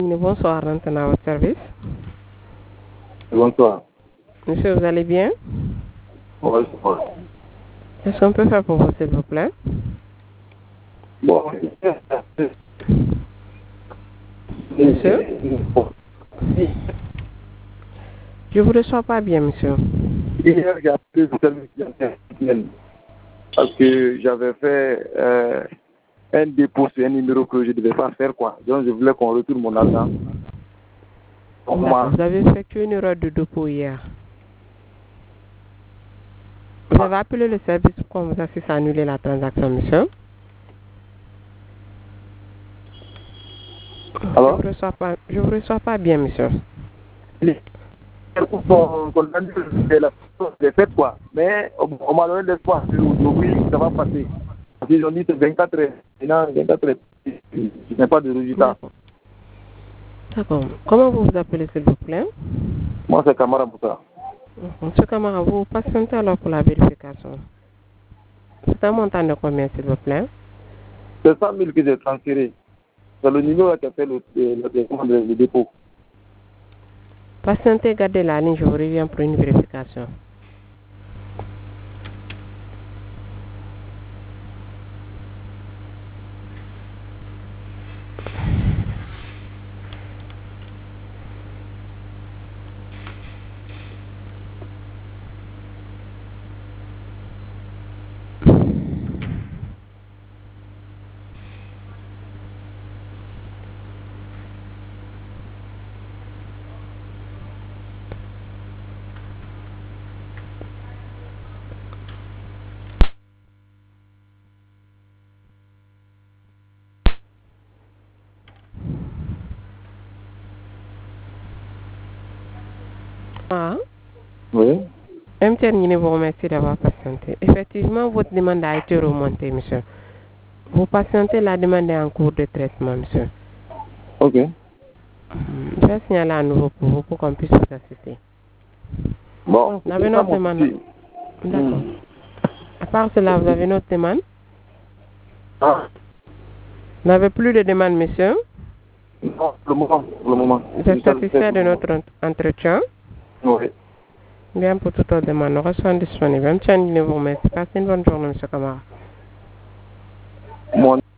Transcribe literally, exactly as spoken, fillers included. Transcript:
Bonsoir, maintenant à votre service. Bonsoir. Monsieur, vous allez bien? Oui, oui. Qu'est-ce qu'on peut faire pour vous, s'il vous plaît? Bon. Monsieur? Je vous reçois pas bien, monsieur. Hier, j'ai appelé le service d'interne parce que j'avais fait euh, un dépôt sur un numéro que je ne devais pas faire, quoi. Donc, je voulais qu'on retourne mon argent. D'accord. Vous avez effectué une erreur de dépôt hier. Vous avez appelé le service pour qu'on vous assiste à annuler la transaction, monsieur? Alors? Je ne vous reçois pas, je vous reçois pas bien, monsieur. J'ai fait quoi? Mais on m'a donné l'espoir que oui, ça va passer. Ils ont dit que vingt-quatre heures. Maintenant, vingt-quatre heures, je n'ai pas de résultat. D'accord. Comment vous vous appelez, s'il vous plaît? Moi, c'est Kamara Moussa. Monsieur Kamara, vous patientez alors pour la vérification. C'est un montant de combien, s'il vous plaît? C'est cent mille que j'ai transféré. C'est le numéro qui a fait le, le, le, le dépôt. Patientez, gardez la ligne, je vous reviens pour une vérification. Ah. Oui. M T N vous remercie d'avoir patienté. Effectivement, votre demande a été remontée, monsieur. Vous patientez, la demande est en cours de traitement, monsieur. Ok. Je vais signaler à nouveau pour vous pour qu'on puisse vous assister. Bon, vous avez une autre demande? D'accord. Mm. À part cela, vous avez une autre demande? Ah. Vous n'avez plus de demande, monsieur? Non, pour le moment. Pour le moment. Vous êtes satisfait de notre entretien? Oui. Bien, pour toute autre demande, nous restons disponibles. M T N vous remercie. Passez une bonne journée, monsieur Kamara. Mon